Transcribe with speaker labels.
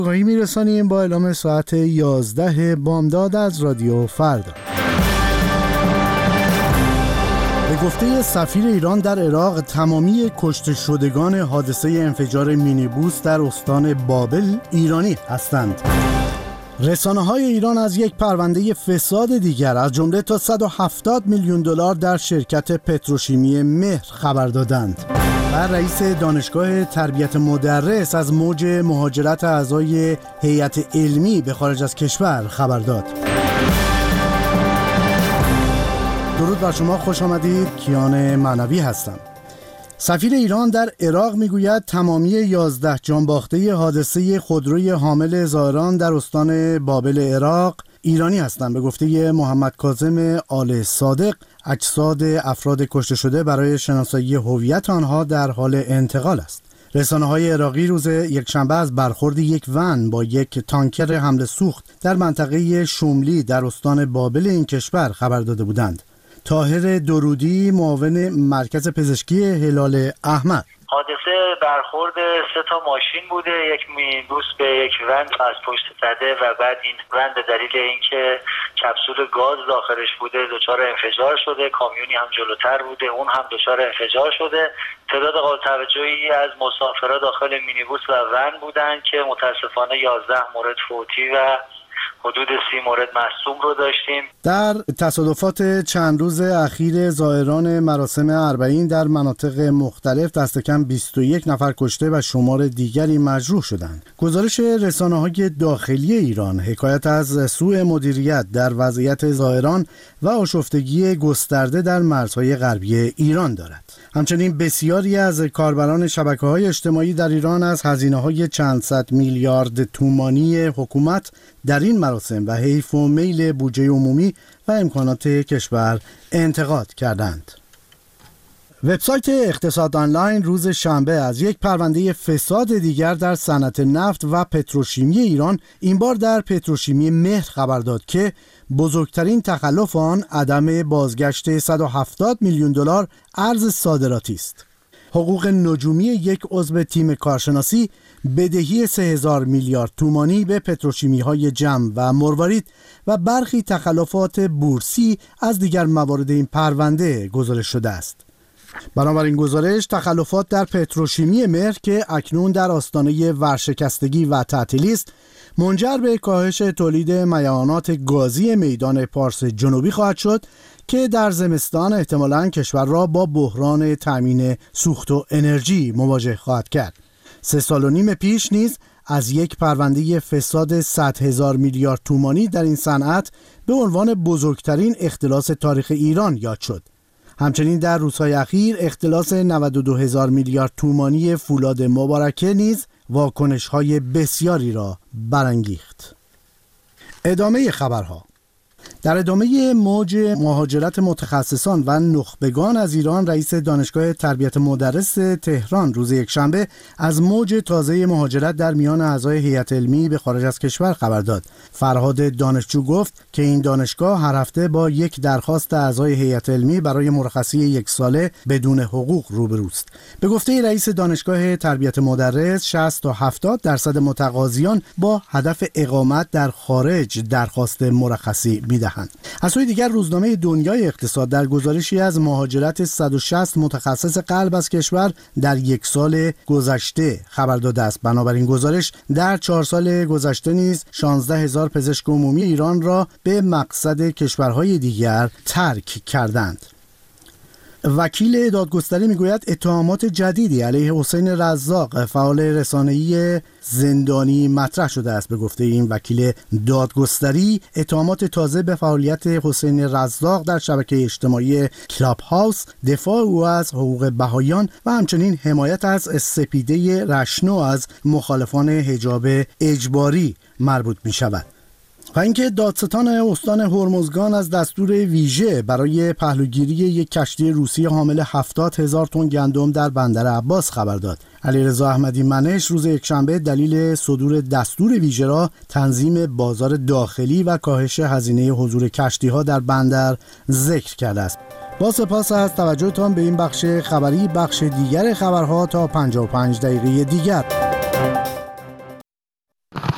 Speaker 1: آگاهی میرسانیم با اعلام ساعت 11 بامداد از رادیو فردا. به گفته سفیر ایران در عراق، تمامی کشته شدگان حادثه انفجار مینیبوس در استان بابل ایرانی هستند. رسانه‌های ایران از یک پرونده فساد دیگر از جمله تا 170 میلیون دلار در شرکت پتروشیمی مهر خبر دادند. و رئیس دانشگاه تربیت مدرس از موج مهاجرت اعضای هیئت علمی به خارج از کشور خبر داد. درود بر شما، خوش آمدید. کیان معنوی هستم. سفیر ایران در عراق میگوید تمامی 11 جانباخته حادثه خودروی حامل زائران در استان بابل عراق ایرانی هستند. به گفته محمد کاظم آل صادق، اجساد افراد کشته شده برای شناسایی هویت آنها در حال انتقال است. رسانه‌های عراقی روز یکشنبه از برخورد یک ون با یک تانکر حمل سوخت در منطقه شملی در استان بابل این کشور خبر داده بودند. طاهر درودی، معاون مرکز پزشکی هلال احمر:
Speaker 2: حادثه برخورد 3 تا ماشین بوده، یک مینیبوس به یک ون از پشت زده و بعد این ون به دلیل اینکه کپسول گاز داخلش بوده دچار انفجار شده. کامیونی هم جلوتر بوده، اون هم دچار انفجار شده. تعداد قابل توجهی از مسافرها داخل مینیبوس و ون بودن که متاسفانه 11 مورد فوتی و حدود 30 مورد مصدوم رو داشتیم.
Speaker 1: در تصادفات چند روز اخیر زائران مراسم اربعین در مناطق مختلف دست کم 21 نفر کشته و شمار دیگری مجروح شدند. گزارش رسانه‌های داخلی ایران حکایت از سوء مدیریت در وضعیت زائران و آشفتگی گسترده در مرزهای غربی ایران دارد. همچنین بسیاری از کاربران شبکه‌های اجتماعی در ایران از هزینه‌های چند صد میلیارد تومانی حکومت در این مراسم و حیف و میل بودجه عمومی و امکانات کشور انتقاد کردند. وبسایت اقتصاد آنلاین روز شنبه از یک پرونده فساد دیگر در صنعت نفت و پتروشیمی ایران، این بار در پتروشیمی مهر خبر داد که بزرگترین تخلف آن عدم بازگشت 170 میلیون دلار ارز صادراتی است. حقوق نجومی یک عضو تیم کارشناسی، بدهی 3000 میلیارد تومانی به پتروشیمی‌های جم و مروارید و برخی تخلفات بورسی از دیگر موارد این پرونده گزارش شده است. بنابراین گزارش تخلفات در پتروشیمی مهر که اکنون در آستانه ورشکستگی و تعطیلی است، منجر به کاهش تولید میعانات گازی میدان پارس جنوبی خواهد شد که در زمستان احتمالاً کشور را با بحران تامین سوخت و انرژی مواجه خواهد کرد. 3 سال و نیم پیش نیز از یک پرونده فساد 100,000 میلیارد تومانی در این صنعت به عنوان بزرگترین اختلاس تاریخ ایران یاد شد. همچنین در روزهای اخیر اختلاس 92,000 میلیارد تومانی فولاد مبارکه نیز واکنش‌های بسیاری را برانگیخت. ادامه خبرها. در ادامه موج مهاجرت متخصصان و نخبگان از ایران، رئیس دانشگاه تربیت مدرس تهران روز یکشنبه از موج تازه مهاجرت در میان اعضای هیئت علمی به خارج از کشور خبر داد. فرهاد دانشجو گفت که این دانشگاه هر هفته با یک درخواست اعضای هیئت علمی برای مرخصی 1 ساله بدون حقوق روبروست. به گفته رئیس دانشگاه تربیت مدرس، 60 تا 70% متقاضیان با هدف اقامت در خارج درخواست مرخصی میدهند. از سوی دیگر روزنامه دنیای اقتصاد در گزارشی از مهاجرت 160 متخصص قلب از کشور در 1 سال گذشته خبر داده است. بنابراین گزارش در 4 سال گذشته نیز 16,000 پزشک عمومی ایران را به مقصد کشورهای دیگر ترک کردند. وکیل دادگستری میگوید اتهامات جدیدی علیه حسین رزاق، فعال رسانه‌ای زندانی، مطرح شده است. به گفته این وکیل دادگستری، اتهامات تازه به فعالیت حسین رزاق در شبکه اجتماعی کلاب هاوس، دفاع او از حقوق بهائیان و همچنین حمایت از سپیده رشنو از مخالفان حجاب اجباری مربوط می شود. و اینکه دادستان استان هرمزگان از دستور ویژه برای پهلوگیری یک کشتی روسی حامل 70,000 تن گندم در بندر عباس خبر داد. علیرضا احمدی منش روز یکشنبه دلیل صدور دستور ویژه را تنظیم بازار داخلی و کاهش هزینه حضور کشتی‌ها در بندر ذکر کرده است. با سپاس از توجهتان به این بخش خبری. بخش دیگر خبرها تا 55 دقیقه دیگر.